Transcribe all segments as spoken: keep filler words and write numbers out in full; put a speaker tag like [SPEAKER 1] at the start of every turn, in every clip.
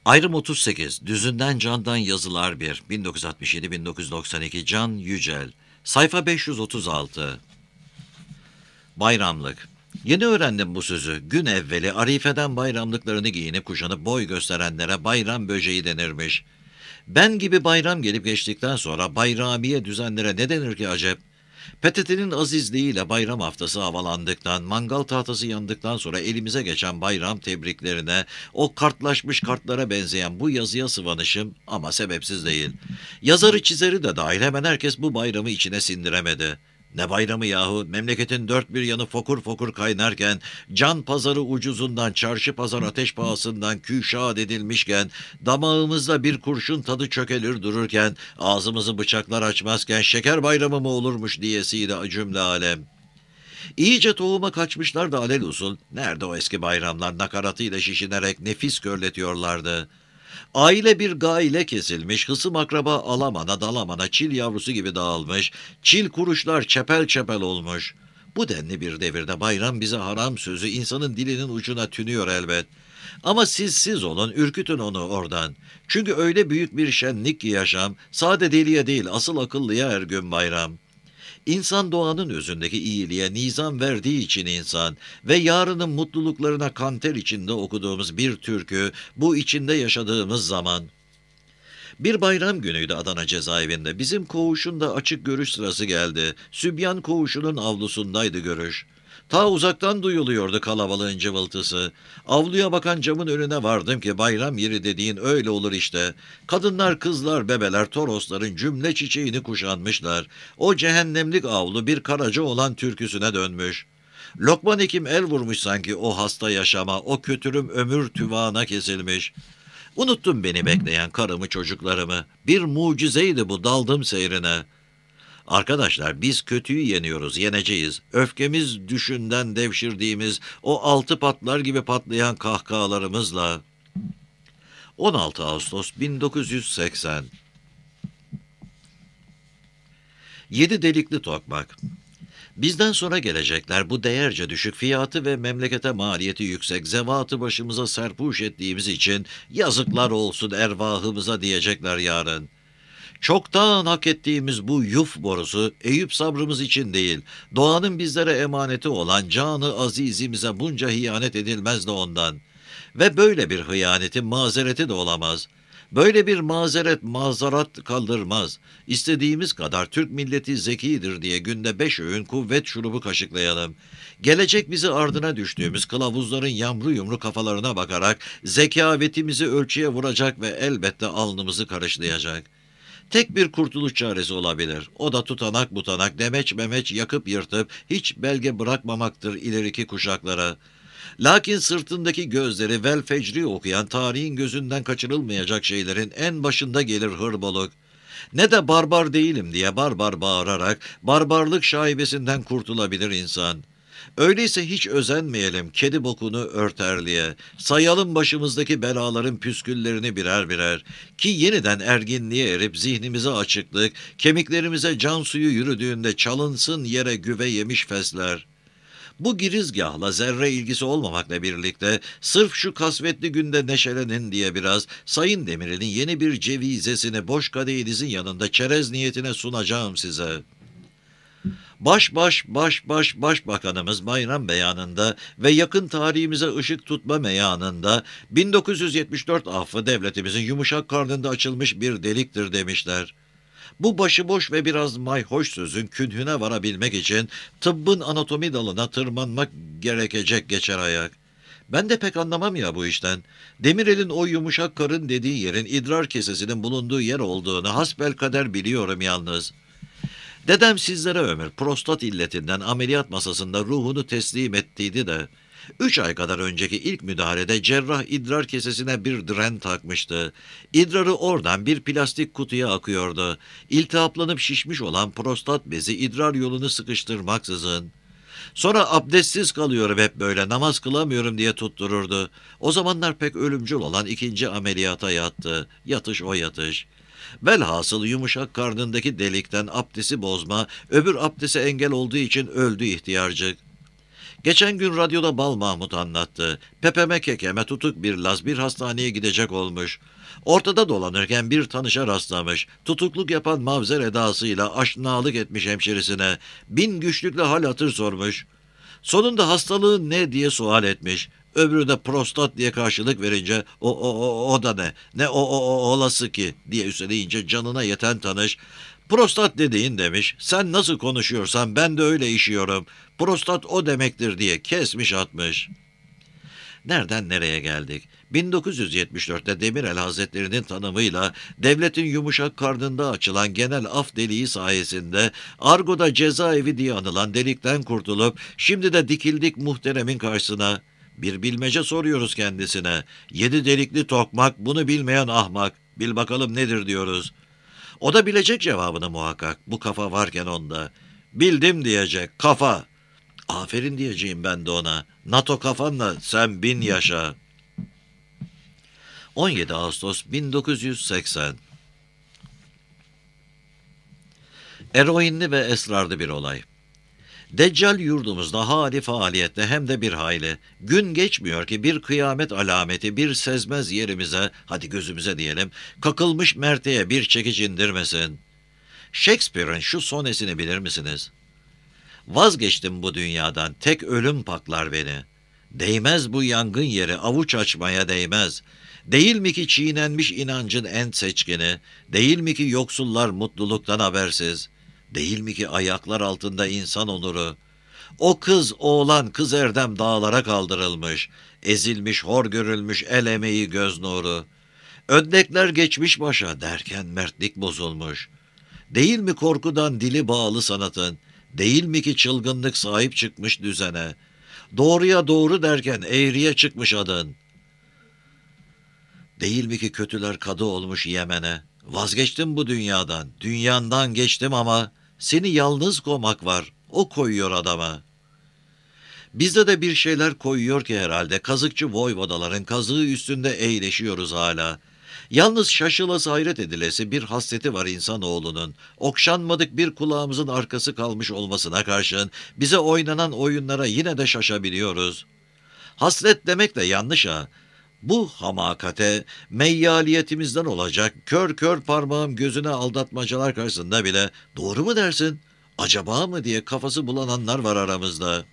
[SPEAKER 1] Ayrım otuz sekiz. Düzünden Can'dan yazılar bir. bin dokuz yüz altmış yedi bin dokuz yüz doksan iki Can Yücel. Sayfa beş yüz otuz altı. Bayramlık. Yeni öğrendim bu sözü. Gün evveli Arife'den bayramlıklarını giyinip kuşanıp boy gösterenlere bayram böceği denirmiş. Ben gibi bayram gelip geçtikten sonra bayramiye düzenlere ne denir ki acep? P T T'nin azizliğiyle bayram haftası havalandıktan, mangal tahtası yandıktan sonra elimize geçen bayram tebriklerine, o kartlaşmış kartlara benzeyen bu yazıya sıvanışım ama sebepsiz değil. Yazarı çizeri de dahil hemen herkes bu bayramı içine sindiremedi. Ne bayramı yahu, memleketin dört bir yanı fokur fokur kaynarken, can pazarı ucuzundan, çarşı pazar ateş pahasından küşad edilmişken, damağımızda bir kurşun tadı çökelir dururken, ağzımızı bıçaklar açmazken, şeker bayramı mı olurmuş diyesiydi cümle alem. İyice tohuma kaçmışlar da alelusul, nerede o eski bayramlar nakaratıyla şişinerek nefis körletiyorlardı. Aile bir gaile kesilmiş, hısım akraba alamana dalamana çil yavrusu gibi dağılmış, çil kuruşlar çepel çepel olmuş. Bu denli bir devirde bayram bize haram sözü insanın dilinin ucuna tünüyor elbet. Ama siz siz olun, ürkütün onu oradan. Çünkü öyle büyük bir şenlik ki yaşam, sade deliye değil asıl akıllıya her gün bayram. İnsan doğanın özündeki iyiliğe nizam verdiği için insan ve yarının mutluluklarına kanter içinde okuduğumuz bir türkü bu içinde yaşadığımız zaman. Bir bayram günüydü Adana cezaevinde. Bizim koğuşun da açık görüş sırası geldi. Sübyan koğuşunun avlusundaydı görüş. Ta uzaktan duyuluyordu kalabalığın cıvıltısı. Avluya bakan camın önüne vardım ki bayram yeri dediğin öyle olur işte. Kadınlar, kızlar, bebeler, torosların cümle çiçeğini kuşanmışlar. O cehennemlik avlu bir Karaca olan türküsüne dönmüş. Lokman Hekim el vurmuş sanki o hasta yaşama, o kötürüm ömür tüvana kesilmiş. Unuttum beni bekleyen karımı çocuklarımı. Bir mucizeydi bu, daldım seyrine. Arkadaşlar biz kötüyü yeniyoruz, yeneceğiz. Öfkemiz düşünden devşirdiğimiz o altı patlar gibi patlayan kahkahalarımızla. on altı Ağustos bin dokuz yüz seksen. Yedi delikli tokmak. Bizden sonra gelecekler bu değerce düşük fiyatı ve memlekete maliyeti yüksek zevatı başımıza serpuş ettiğimiz için yazıklar olsun ervahımıza diyecekler yarın. Çoktan hak ettiğimiz bu yuf borusu Eyüp sabrımız için değil, doğanın bizlere emaneti olan canı azizimize bunca hıyanet edilmez de ondan. Ve böyle bir hıyanetin mazereti de olamaz. Böyle bir mazeret mazarat kaldırmaz. İstediğimiz kadar Türk milleti zekidir diye günde beş öğün kuvvet şurubu kaşıklayalım. Gelecek bizi ardına düştüğümüz kılavuzların yamru yumru kafalarına bakarak zekavetimizi ölçüye vuracak ve elbette alnımızı karışlayacak. Tek bir kurtuluş çaresi olabilir. O da tutanak butanak, demeç memeç yakıp yırtıp hiç belge bırakmamaktır ileriki kuşaklara. Lakin sırtındaki gözleri vel fecri okuyan tarihin gözünden kaçırılmayacak şeylerin en başında gelir hırbalık. Ne de barbar değilim diye barbar bağırarak barbarlık şaibesinden kurtulabilir insan. Öyleyse hiç özenmeyelim kedi bokunu örterliğe. Sayalım başımızdaki belaların püsküllerini birer birer. Ki yeniden erginliğe erip zihnimize açıklık, kemiklerimize can suyu yürüdüğünde çalınsın yere güve yemiş fesler. Bu girizgahla zerre ilgisi olmamakla birlikte sırf şu kasvetli günde neşelenin diye biraz Sayın Demirel'in yeni bir cevizesini boş kadehinizin yanında çerez niyetine sunacağım size. Baş baş baş baş başbakanımız bayram beyanında ve yakın tarihimize ışık tutma meyanında bin dokuz yüz yetmiş dört affı devletimizin yumuşak karnında açılmış bir deliktir demişler. Bu başıboş ve biraz mayhoş sözün künhüne varabilmek için tıbbın anatomi dalına tırmanmak gerekecek geçer ayak. Ben de pek anlamam ya bu işten. Demirel'in o yumuşak karın dediği yerin idrar kesesinin bulunduğu yer olduğunu hasbelkader biliyorum yalnız. Dedem sizlere ömür prostat illetinden ameliyat masasında ruhunu teslim ettiydi de, üç ay kadar önceki ilk müdahalede cerrah idrar kesesine bir diren takmıştı. İdrarı oradan bir plastik kutuya akıyordu. İltihaplanıp şişmiş olan prostat bezi idrar yolunu sıkıştırmaksızın. Sonra abdestsiz kalıyorum hep böyle, namaz kılamıyorum diye tuttururdu. O zamanlar pek ölümcül olan ikinci ameliyata yattı. Yatış o yatış. Velhasıl yumuşak karnındaki delikten abdesti bozma, öbür abdese engel olduğu için öldü ihtiyarcık. Geçen gün radyoda Bal Mahmut anlattı. Pepeme kekeme tutuk bir Laz bir hastaneye gidecek olmuş. Ortada dolanırken bir tanışa rastlamış. Tutukluk yapan mavzer edasıyla aşinalık etmiş hemşerisine. Bin güçlükle hal hatır sormuş. Sonunda hastalığın ne diye sual etmiş. Öbürü de prostat diye karşılık verince o o o o da ne? Ne o o o olası ki diye üsteleyince canına yeten tanış. Prostat dediğin demiş. Sen nasıl konuşuyorsan ben de öyle işiyorum. Prostat o demektir diye kesmiş atmış. Nereden nereye geldik? bin dokuz yüz yetmiş dörtte Demirel Hazretleri'nin tanımıyla devletin yumuşak karnında açılan genel af deliği sayesinde argoda cezaevi diye anılan delikten kurtulup şimdi de dikildik muhteremin karşısına. Bir bilmece soruyoruz kendisine. Yedi delikli tokmak, bunu bilmeyen ahmak. Bil bakalım nedir diyoruz. O da bilecek cevabını muhakkak. Bu kafa varken onda. Bildim diyecek. Kafa. Aferin diyeceğim ben de ona. NATO kafanla sen bin yaşa. on yedi Ağustos bin dokuz yüz seksen. Eroinli ve esrarlı bir olay. Deccal yurdumuzda hali faaliyette hem de bir hayli. Gün geçmiyor ki bir kıyamet alameti bir sezmez yerimize, hadi gözümüze diyelim, kakılmış merteye bir çekiç indirmesin. Shakespeare'in şu sonesini bilir misiniz? Vazgeçtim bu dünyadan, tek ölüm paklar beni. Değmez bu yangın yeri, avuç açmaya değmez. Değil mi ki çiğnenmiş inancın en seçkini, değil mi ki yoksullar mutluluktan habersiz, değil mi ki ayaklar altında insan onuru? O kız oğlan kız erdem dağlara kaldırılmış, ezilmiş hor görülmüş el emeği göz nuru. Öndekler geçmiş başa derken mertlik bozulmuş. Değil mi korkudan dili bağlı sanatın, değil mi ki çılgınlık sahip çıkmış düzene, doğruya doğru derken eğriye çıkmış adın. Değil mi ki kötüler kadı olmuş Yemen'e, vazgeçtim bu dünyadan, dünyandan geçtim ama seni yalnız koymak var, o koyuyor adama. Bizde de bir şeyler koyuyor ki herhalde, kazıkçı voyvodaların kazığı üstünde eğleşiyoruz hala. Yalnız şaşılası hayret edilesi bir hasreti var insanoğlunun. Okşanmadık bir kulağımızın arkası kalmış olmasına karşın bize oynanan oyunlara yine de şaşabiliyoruz. Hasret demek de yanlış ha. Bu hamakate, meyyaliyetimizden olacak kör kör parmağım gözüne aldatmacalar karşısında bile doğru mu dersin, acaba mı diye kafası bulananlar var aramızda.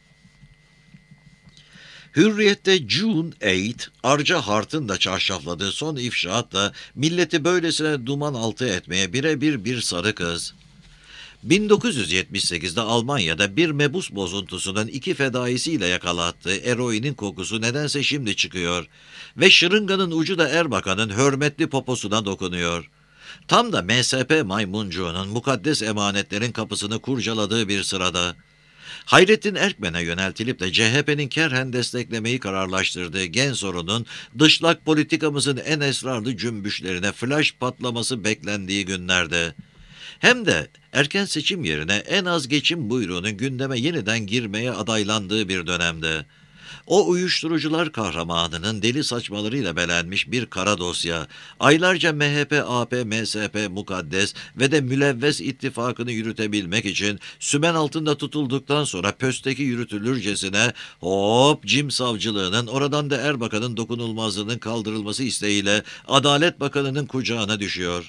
[SPEAKER 1] Hürriyet'te June eighth, Arca Hart'ın da çarşafladığı son ifşaatla milleti böylesine duman altı etmeye birebir bir sarı kız. bin dokuz yüz yetmiş sekizde Almanya'da bir mebus bozuntusunun iki fedaisiyle yakalattığı eroinin kokusu nedense şimdi çıkıyor ve şırınganın ucu da Erbakan'ın hürmetli poposuna dokunuyor. Tam da M S P maymuncuğunun mukaddes emanetlerin kapısını kurcaladığı bir sırada. Hayrettin Erkmen'e yöneltilip de C H P'nin kerhen desteklemeyi kararlaştırdığı gen sorunun dışlak politikamızın en esrarlı cümbüşlerine flash patlaması beklendiği günlerde. Hem de erken seçim yerine en az geçim buyruğunun gündeme yeniden girmeye adaylandığı bir dönemde. O uyuşturucular kahramanının deli saçmalarıyla belenmiş bir kara dosya, aylarca M H P, A P, M S P, Mukaddes ve de Mülevves ittifakını yürütebilmek için sümen altında tutulduktan sonra pösteki yürütülürcesine hop Cim savcılığının oradan da Erbakan'ın dokunulmazlığının kaldırılması isteğiyle Adalet Bakanı'nın kucağına düşüyor.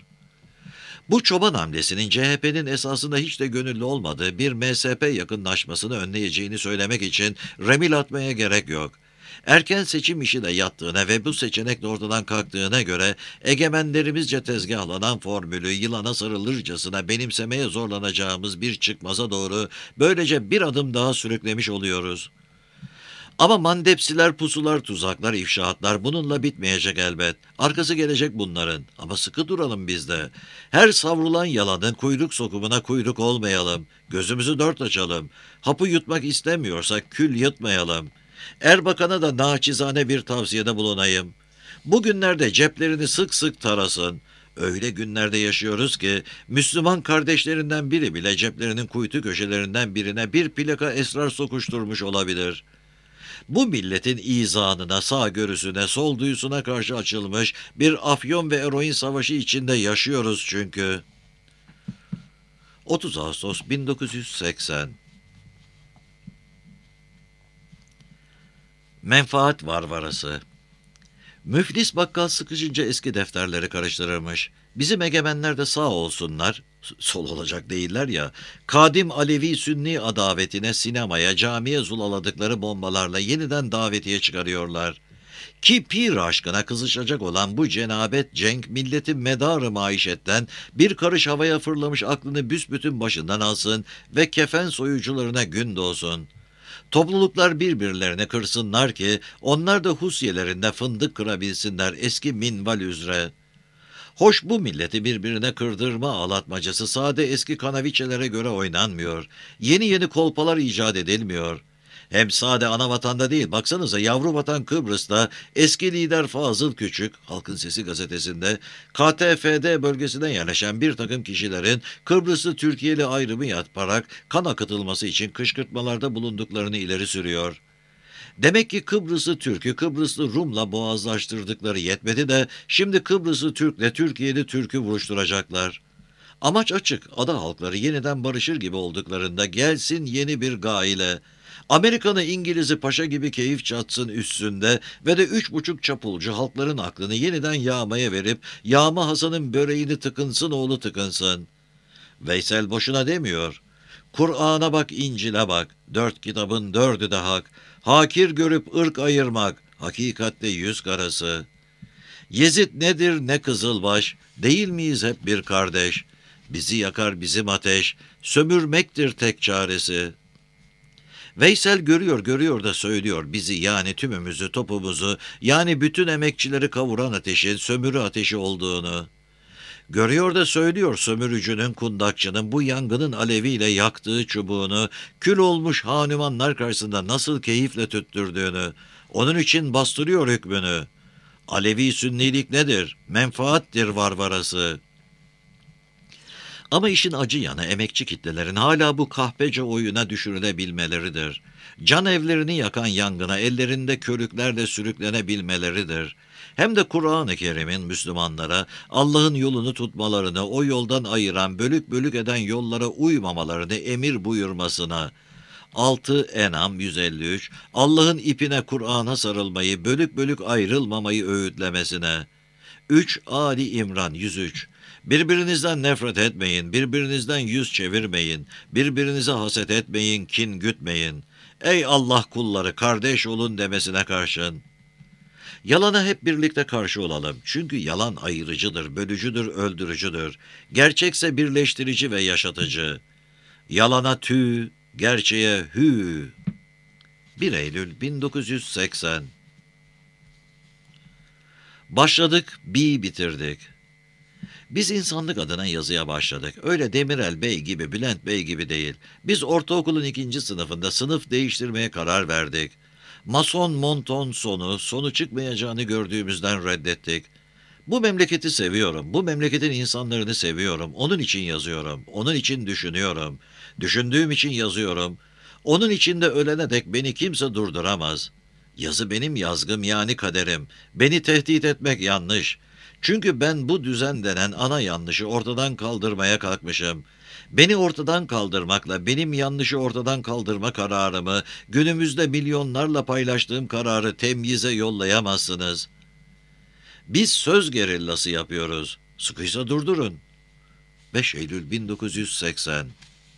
[SPEAKER 1] Bu çoban hamlesinin C H P'nin esasında hiç de gönüllü olmadığı bir M S P yakınlaşmasını önleyeceğini söylemek için remil atmaya gerek yok. Erken seçim işi de yattığına ve bu seçenek de ortadan kalktığına göre egemenlerimizce tezgahlanan formülü yılana sarılırcasına benimsemeye zorlanacağımız bir çıkmaza doğru böylece bir adım daha sürüklemiş oluyoruz. Ama mandepsiler, pusular, tuzaklar, ifşaatlar bununla bitmeyecek elbet. Arkası gelecek bunların. Ama sıkı duralım biz de. Her savrulan yalanın kuyruk sokumuna kuyruk olmayalım. Gözümüzü dört açalım. Hapı yutmak istemiyorsak kül yutmayalım. Erbakan'a da naçizane bir tavsiyede bulunayım. Bugünlerde ceplerini sık sık tarasın. Öyle günlerde yaşıyoruz ki Müslüman kardeşlerinden biri bile ceplerinin kuytu köşelerinden birine bir plaka esrar sokuşturmuş olabilir. Bu milletin izanına, sağgörüsüne, sol duyusuna karşı açılmış bir afyon ve eroin savaşı içinde yaşıyoruz çünkü. otuz Ağustos bin dokuz yüz seksen. Menfaat varvarası. Müflis bakkal sıkışınca eski defterleri karıştırırmış. Bizim egemenler de sağ olsunlar, sol olacak değiller ya, kadim Alevi-Sünni adavetine, sinemaya, camiye zulaladıkları bombalarla yeniden davetiye çıkarıyorlar. Ki pir aşkına kızışacak olan bu cenabet cenk milletin medarı maişetten bir karış havaya fırlamış aklını büsbütün başından alsın ve kefen soyucularına gün doğsun. Topluluklar birbirlerine kırsınlar ki onlar da husyelerinde fındık kırabilsinler eski minval üzere. Hoş bu milleti birbirine kırdırma ağlatmacası sade eski kanaviçelere göre oynanmıyor. Yeni yeni kolpalar icat edilmiyor. Hem sade ana vatanda değil, baksanıza yavru vatan Kıbrıs'ta eski lider Fazıl Küçük, Halkın Sesi gazetesinde, K T F D bölgesine yerleşen bir takım kişilerin Kıbrıslı Türkiye'li ayrımı yaparak kan akıtılması için kışkırtmalarda bulunduklarını ileri sürüyor. Demek ki Kıbrıslı Türk'ü Kıbrıslı Rum'la boğazlaştırdıkları yetmedi de şimdi Kıbrıslı Türk'le Türkiye'li Türk'ü vuruşturacaklar. Amaç açık, ada halkları yeniden barışır gibi olduklarında gelsin yeni bir gaile. Amerikan'ı İngiliz'i paşa gibi keyif çatsın üstünde ve de üç buçuk çapulcu halkların aklını yeniden yağmaya verip Yağma Hasan'ın böreğini tıkınsın oğlu tıkınsın. Veysel boşuna demiyor. Kur'an'a bak, İncil'e bak, dört kitabın dördü de hak. Hakir görüp ırk ayırmak, hakikatte yüz karası. Yezid nedir ne Kızılbaş, değil miyiz hep bir kardeş? Bizi yakar bizim ateş, sömürmektir tek çaresi. Veysel görüyor görüyor da söylüyor bizi, yani tümümüzü, topumuzu, yani bütün emekçileri kavuran ateşin sömürü ateşi olduğunu. Görüyor da söylüyor sömürücünün, kundakçının bu yangının aleviyle yaktığı çubuğunu, kül olmuş hanumanlar karşısında nasıl keyifle tüttürdüğünü. Onun için bastırıyor hükmünü. Alevi sünnilik nedir? Menfaattir varvarası. Ama işin acı yanı emekçi kitlelerin hala bu kahpece oyuna düşürülebilmeleridir. Can evlerini yakan yangına ellerinde körüklerle sürüklenebilmeleridir. Hem de Kur'an-ı Kerim'in Müslümanlara Allah'ın yolunu tutmalarını, o yoldan ayıran, bölük bölük eden yollara uymamalarını emir buyurmasına. altı En'am yüz elli üç, Allah'ın ipine, Kur'an'a sarılmayı, bölük bölük ayrılmamayı öğütlemesine. üç Ali İmran yüz üç, birbirinizden nefret etmeyin, birbirinizden yüz çevirmeyin, birbirinize haset etmeyin, kin gütmeyin. Ey Allah kulları, kardeş olun demesine karşın. Yalana hep birlikte karşı olalım. Çünkü yalan ayırıcıdır, bölücüdür, öldürücüdür. Gerçekse birleştirici ve yaşatıcı. Yalana tü, gerçeğe hü. bir Eylül bin dokuz yüz seksen. Başladık, bi bitirdik. Biz insanlık adına yazıya başladık. Öyle Demirel Bey gibi, Bülent Bey gibi değil. Biz ortaokulun ikinci sınıfında sınıf değiştirmeye karar verdik. Mason monton sonu, sonu çıkmayacağını gördüğümüzden reddettik. Bu memleketi seviyorum, bu memleketin insanlarını seviyorum. Onun için yazıyorum, onun için düşünüyorum. Düşündüğüm için yazıyorum. Onun için de ölene dek beni kimse durduramaz. Yazı benim yazgım, yani kaderim. Beni tehdit etmek yanlış. Çünkü ben bu düzen denen ana yanlışı ortadan kaldırmaya kalkmışım. Beni ortadan kaldırmakla benim yanlışı ortadan kaldırma kararımı, günümüzde milyonlarla paylaştığım kararı temyize yollayamazsınız. Biz söz gerillası yapıyoruz. Sıkıysa durdurun. beş Eylül bin dokuz yüz seksen.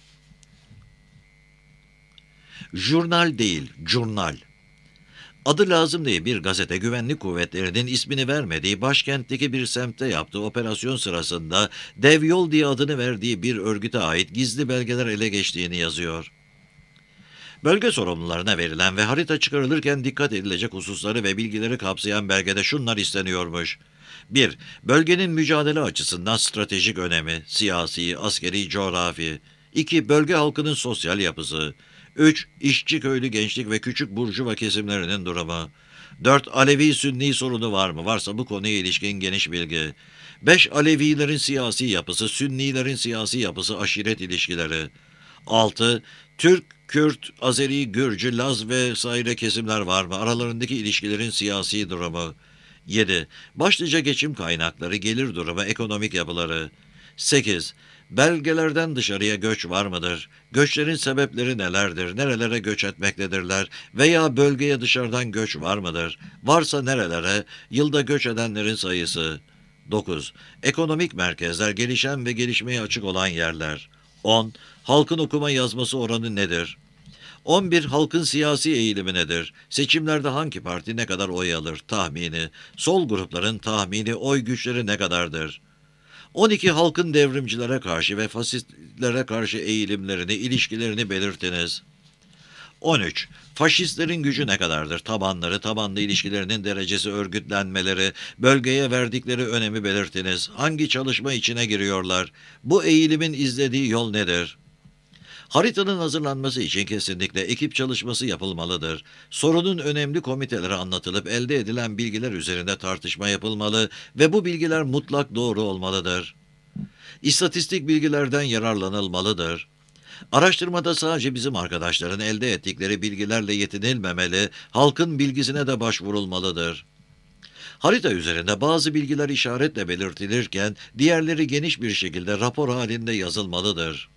[SPEAKER 1] Jurnal değil, jurnal. Adı lazım diye bir gazete güvenlik kuvvetlerinin ismini vermediği başkentteki bir semtte yaptığı operasyon sırasında Dev Yol diye adını verdiği bir örgüte ait gizli belgeler ele geçtiğini yazıyor. Bölge sorumlularına verilen ve harita çıkarılırken dikkat edilecek hususları ve bilgileri kapsayan belgede şunlar isteniyormuş. bir Bölgenin mücadele açısından stratejik önemi, siyasi, askeri, coğrafi. iki Bölge halkının sosyal yapısı. üç İşçi köylü gençlik ve küçük burjuva kesimlerinin durumu. dört Alevi-Sünni sorunu var mı? Varsa bu konuya ilişkin geniş bilgi. beş Alevilerin siyasi yapısı, Sünnilerin siyasi yapısı, aşiret ilişkileri. altı Türk, Kürt, Azeri, Gürcü, Laz vesaire kesimler var mı? Aralarındaki ilişkilerin siyasi durumu. yedi Başlıca geçim kaynakları, gelir durumu, ekonomik yapıları. sekiz. Belgelerden dışarıya göç var mıdır? Göçlerin sebepleri nelerdir? Nerelere göç etmektedirler? Veya bölgeye dışarıdan göç var mıdır? Varsa nerelere? Yılda göç edenlerin sayısı. dokuz. Ekonomik merkezler, gelişen ve gelişmeye açık olan yerler. on. Halkın okuma yazması oranı nedir? on bir. Halkın siyasi eğilimi nedir? Seçimlerde hangi parti ne kadar oy alır? Tahmini. Sol grupların tahmini oy güçleri ne kadardır? on iki. Halkın devrimcilere karşı ve faşistlere karşı eğilimlerini, ilişkilerini belirtiniz. on üç. Faşistlerin gücü ne kadardır? Tabanları, tabanlı ilişkilerinin derecesi, örgütlenmeleri, bölgeye verdikleri önemi belirtiniz. Hangi çalışma içine giriyorlar? Bu eğilimin izlediği yol nedir? Haritanın hazırlanması için kesinlikle ekip çalışması yapılmalıdır. Sorunun önemli komitelere anlatılıp elde edilen bilgiler üzerinde tartışma yapılmalı ve bu bilgiler mutlak doğru olmalıdır. İstatistik bilgilerden yararlanılmalıdır. Araştırmada sadece bizim arkadaşların elde ettikleri bilgilerle yetinilmemeli, halkın bilgisine de başvurulmalıdır. Harita üzerinde bazı bilgiler işaretle belirtilirken diğerleri geniş bir şekilde rapor halinde yazılmalıdır.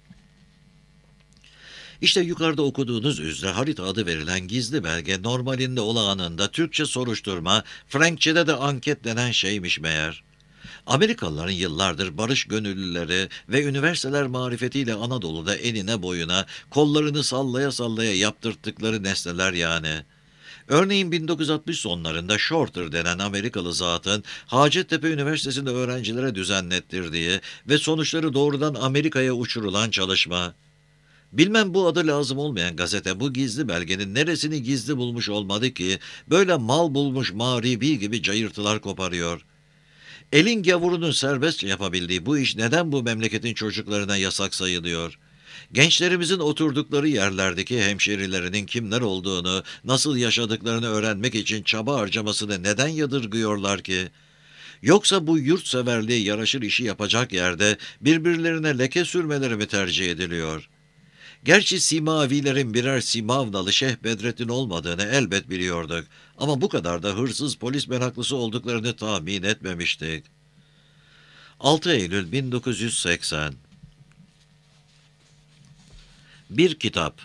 [SPEAKER 1] İşte yukarıda okuduğunuz üzere harita adı verilen gizli belge normalinde olağanında Türkçe soruşturma, Frankçe'de de anket denen şeymiş meğer. Amerikalıların yıllardır barış gönüllüleri ve üniversiteler marifetiyle Anadolu'da enine boyuna kollarını sallaya sallaya yaptırttıkları nesneler yani. Örneğin bin dokuz yüz altmış sonlarında Shorter denen Amerikalı zatın Hacettepe Üniversitesi'nde öğrencilere düzenlettirdiği ve sonuçları doğrudan Amerika'ya uçurulan çalışma. Bilmem bu adı lazım olmayan gazete bu gizli belgenin neresini gizli bulmuş olmadı ki böyle mal bulmuş mağribi gibi cayırtılar koparıyor. Elin gavurunun serbestçe yapabildiği bu iş neden bu memleketin çocuklarına yasak sayılıyor? Gençlerimizin oturdukları yerlerdeki hemşerilerinin kimler olduğunu, nasıl yaşadıklarını öğrenmek için çaba harcamasını neden yadırgıyorlar ki? Yoksa bu yurtseverliğe yaraşır işi yapacak yerde birbirlerine leke sürmeleri mi tercih ediliyor? Gerçi Simavilerin birer Simavnalı Şeyh Bedrettin olmadığını elbet biliyorduk. Ama bu kadar da hırsız polis meraklısı olduklarını tahmin etmemiştik. altı Eylül bin dokuz yüz seksen. Bir kitap.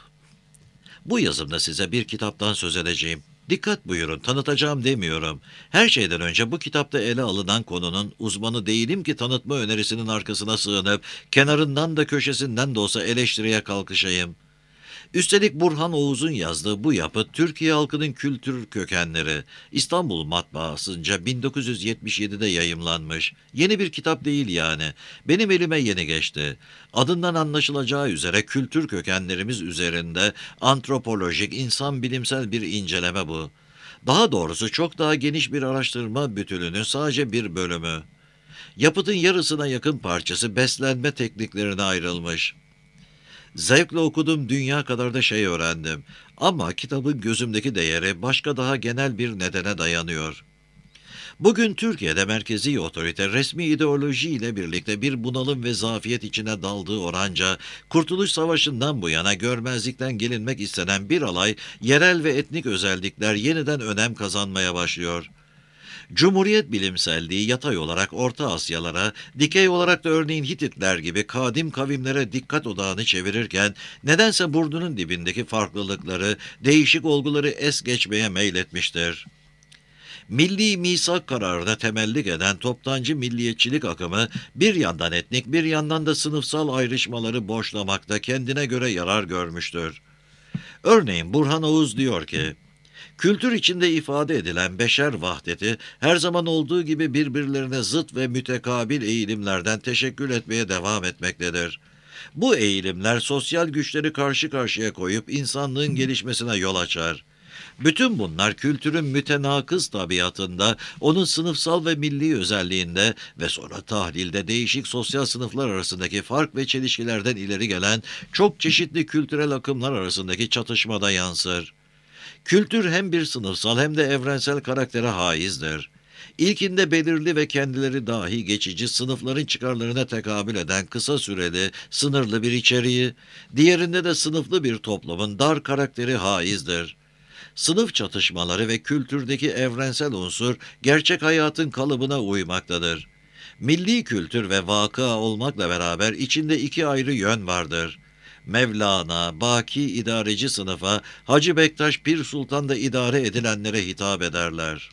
[SPEAKER 1] Bu yazımda size bir kitaptan söz edeceğim. Dikkat buyurun, tanıtacağım demiyorum. Her şeyden önce bu kitapta ele alınan konunun uzmanı değilim ki tanıtma önerisinin arkasına sığınıp kenarından da köşesinden de olsa eleştiriye kalkışayım. Üstelik Burhan Oğuz'un yazdığı bu yapıt Türkiye halkının kültür kökenleri İstanbul Matbaası'nca bin dokuz yüz yetmiş yedide yayımlanmış. Yeni bir kitap değil yani. Benim elime yeni geçti. Adından anlaşılacağı üzere kültür kökenlerimiz üzerinde antropolojik, insan bilimsel bir inceleme bu. Daha doğrusu çok daha geniş bir araştırma bütününün sadece bir bölümü. Yapıtın yarısına yakın parçası beslenme tekniklerine ayrılmış. Zevkle okudum, dünya kadar da şey öğrendim. Ama kitabın gözümdeki değeri başka daha genel bir nedene dayanıyor. Bugün Türkiye'de merkezi otorite resmi ideoloji ile birlikte bir bunalım ve zafiyet içine daldığı oranca, Kurtuluş Savaşı'ndan bu yana görmezlikten gelinmek istenen bir alay, yerel ve etnik özellikler yeniden önem kazanmaya başlıyor. Cumhuriyet bilimselliği yatay olarak Orta Asyalara, dikey olarak da örneğin Hititler gibi kadim kavimlere dikkat odağını çevirirken, nedense burnunun dibindeki farklılıkları, değişik olguları es geçmeye meyletmiştir. Milli misak kararına temellik eden toptancı milliyetçilik akımı, bir yandan etnik bir yandan da sınıfsal ayrışmaları boşlamakta kendine göre yarar görmüştür. Örneğin Burhan Oğuz diyor ki, kültür içinde ifade edilen beşer vahdeti her zaman olduğu gibi birbirlerine zıt ve mütekabil eğilimlerden teşekkül etmeye devam etmektedir. Bu eğilimler sosyal güçleri karşı karşıya koyup insanlığın gelişmesine yol açar. Bütün bunlar kültürün mütenakız tabiatında, onun sınıfsal ve milli özelliğinde ve sonra tahlilde değişik sosyal sınıflar arasındaki fark ve çelişkilerden ileri gelen çok çeşitli kültürel akımlar arasındaki çatışmada yansır. Kültür hem bir sınıfsal hem de evrensel karaktere haizdir. İlkinde belirli ve kendileri dahi geçici sınıfların çıkarlarına tekabül eden kısa süreli, sınırlı bir içeriği, diğerinde de sınıflı bir toplumun dar karakteri haizdir. Sınıf çatışmaları ve kültürdeki evrensel unsur gerçek hayatın kalıbına uymaktadır. Milli kültür ve vakıa olmakla beraber içinde iki ayrı yön vardır. Mevlana, Baki idareci sınıfa, Hacı Bektaş Pir Sultan da idare edilenlere hitap ederler.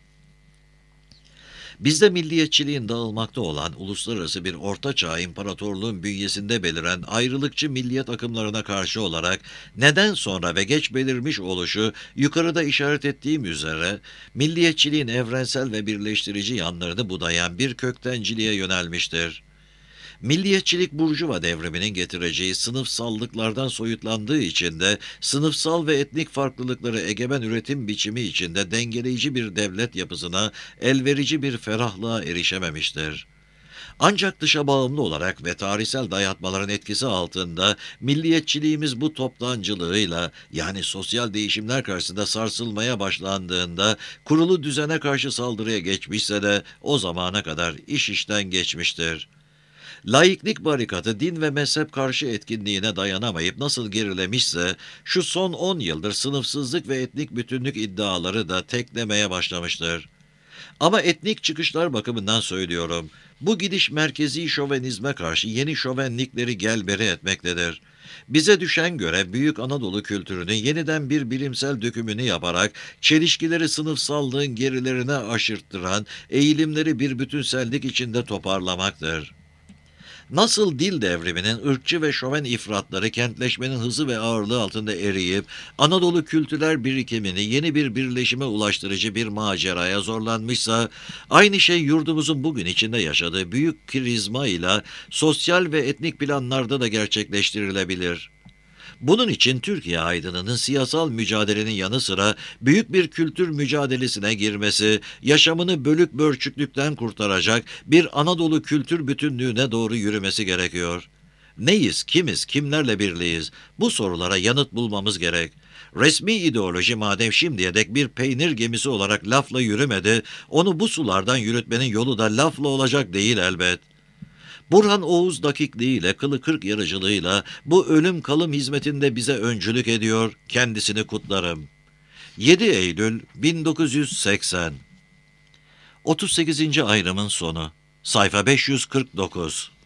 [SPEAKER 1] Bizde milliyetçiliğin dağılmakta olan uluslararası bir ortaçağ imparatorluğun bünyesinde beliren ayrılıkçı milliyet akımlarına karşı olarak neden sonra ve geç belirmiş oluşu yukarıda işaret ettiğim üzere milliyetçiliğin evrensel ve birleştirici yanlarını budayan bir köktenciliğe yönelmiştir. Milliyetçilik Burjuva devriminin getireceği sınıfsallıklardan soyutlandığı için de sınıfsal ve etnik farklılıkları egemen üretim biçimi içinde dengeleyici bir devlet yapısına elverici bir ferahlığa erişememiştir. Ancak dışa bağımlı olarak ve tarihsel dayatmaların etkisi altında milliyetçiliğimiz bu toptancılığıyla yani sosyal değişimler karşısında sarsılmaya başlandığında kurulu düzene karşı saldırıya geçmişse de o zamana kadar iş işten geçmiştir. Laiklik barikatı din ve mezhep karşı etkinliğine dayanamayıp nasıl gerilemişse, şu son on yıldır sınıfsızlık ve etnik bütünlük iddiaları da teklemeye başlamıştır. Ama etnik çıkışlar bakımından söylüyorum, bu gidiş merkezi şovenizme karşı yeni şovenlikleri gelberi etmektedir. Bize düşen görev Büyük Anadolu kültürünü yeniden bir bilimsel dökümünü yaparak çelişkileri sınıfsallığın gerilerine aşırttıran eğilimleri bir bütünsellik içinde toparlamaktır. Nasıl dil devriminin ırkçı ve şoven ifratları kentleşmenin hızı ve ağırlığı altında eriyip Anadolu kültürel birikimini yeni bir birleşime ulaştırıcı bir maceraya zorlanmışsa, aynı şey yurdumuzun bugün içinde yaşadığı büyük krizma ile sosyal ve etnik planlarda da gerçekleştirilebilir. Bunun için Türkiye aydınının siyasal mücadelenin yanı sıra büyük bir kültür mücadelesine girmesi, yaşamını bölük bölçüklükten kurtaracak bir Anadolu kültür bütünlüğüne doğru yürümesi gerekiyor. Neyiz, kimiz, kimlerle birliyiz? Bu sorulara yanıt bulmamız gerek. Resmi ideoloji madem şimdiye dek bir peynir gemisi olarak lafla yürümedi, onu bu sulardan yürütmenin yolu da lafla olacak değil elbet. Burhan Oğuz dakikliğiyle, kılı kırk yarıcılığıyla bu ölüm kalım hizmetinde bize öncülük ediyor, kendisini kutlarım. yedi Eylül bin dokuz yüz seksen otuz sekizinci ayrımın sonu. Sayfa beş yüz kırk dokuz.